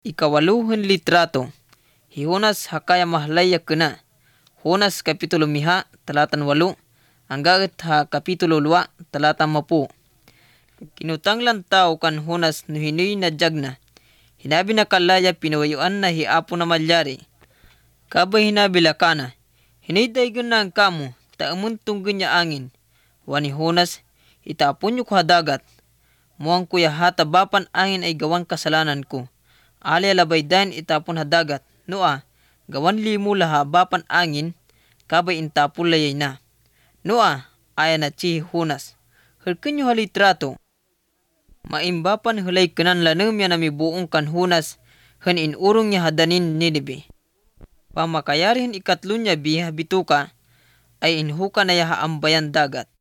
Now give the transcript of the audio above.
Ikawaluhun litrato. Hiunas hakaya mahlaya kena. Hunas kapitulo miha talatan 8 hanggang kapitulo 2 talatan 10. Kinutanglan tao kan hunas no hinoy na jagna. Hinabi na kalaya pinawayuan na hiapo na malyari. Kabay hinabi lakana. Hinidaygan na ang kamo taamun tunggan niya angin. Wani hunas itapon niyo ko hadagat. Muang kuya hatabapan angin ay gawan kasalanan ko. Ali alabaydan itapon hadagat. Noa, gawan limu laha bapan angin, kabay intapon layay na. Noa, aya na chi hunas. Herkin nyo halitrato. Maimbapan hulay kanan lanam yan nami buong kan hunas, hen inurong niya hadanin Ninibe. Pamakayarihin ikatlo niya biha bituka, ay inhuka na yaha ambayan dagat.